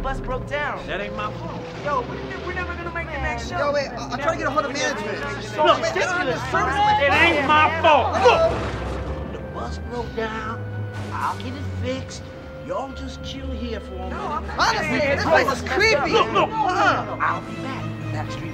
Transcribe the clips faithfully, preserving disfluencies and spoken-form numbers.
bus broke down. That ain't my fault. Yo, we're never gonna make the next show. Yo, wait, I'll try to get a hold of management. Look, it ain't my fault. Look, the bus broke down. I'll get it fixed. Y'all just chill here for a minute. No, I'm not. Honestly, this place is creepy. Look, look. Uh-uh. I'll be back. Backstreet.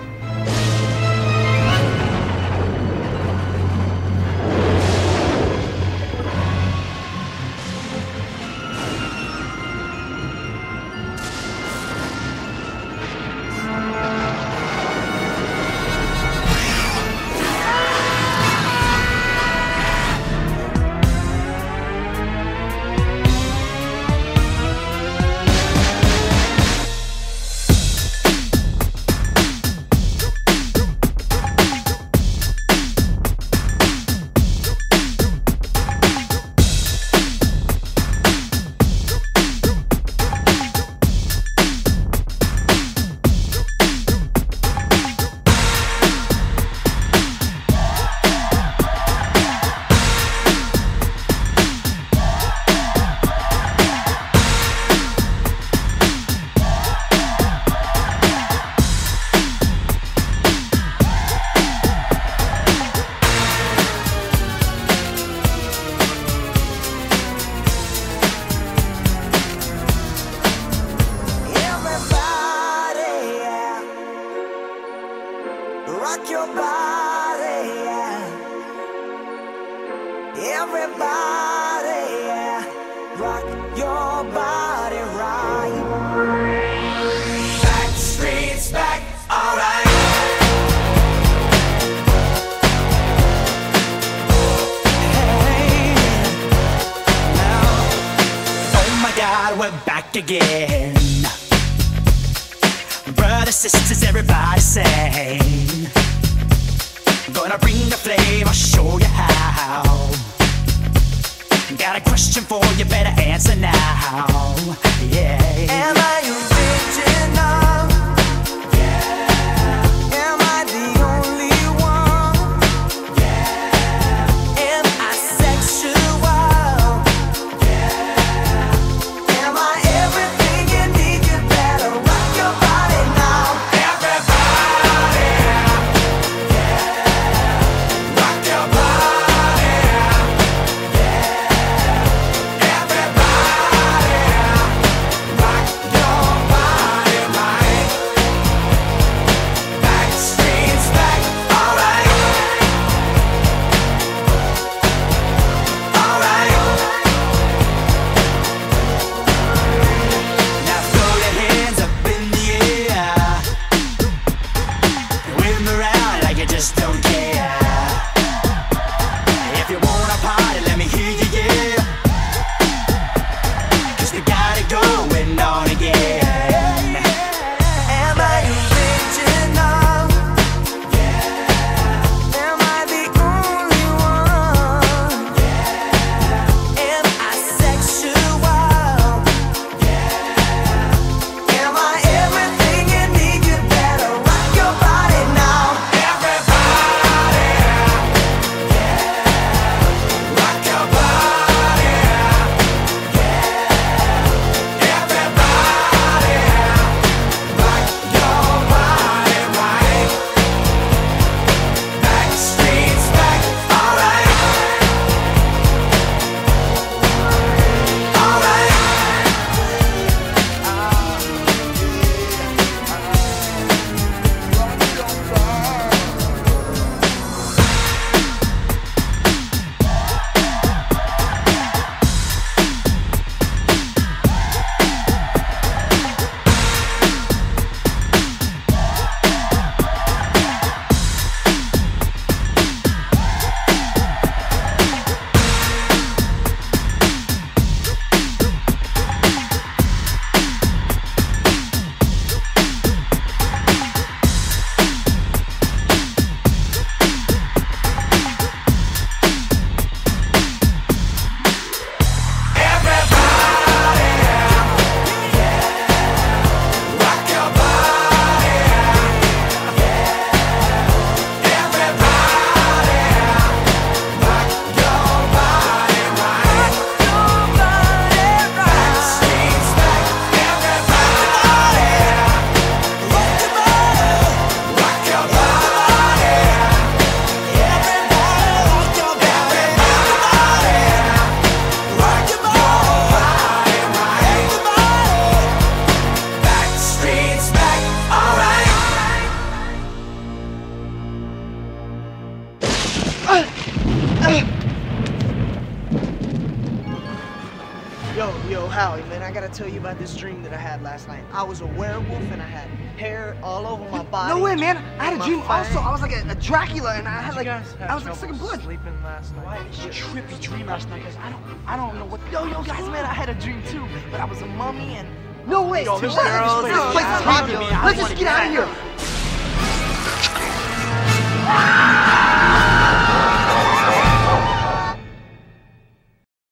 Rock your body, yeah. Everybody, yeah. Rock your body right. Backstreet's back, alright. Hey, now, oh my God, we're back again. Brothers, sisters, everybody sing. Gonna bring the flame, I'll show you how. Got a question for you, better answer now. Yeah. Am I original? Yeah. Am I the only one? Yeah. Am I sexual? Yeah. Am I everything you need? You better rock your body now. Everybody, yeah. Rock your body, yeah. Everybody, rock Yo, yo, Howie, man, I gotta tell you about this dream that I had last night. I was a werewolf and I had hair all over my body. No way, man. I had a My dream fang. also. I was like a, a Dracula and I had like, You guys have I was like trouble sucking blood. sleeping last night. Why did you trippy dream last night? Cause I don't, I don't know what. Yo, yo, guys, man, I had a dream too, but I was a mummy and. No way. Yo, dude, this what? girl- this this place is girl- haunted. I Let's wanna just get out of get here.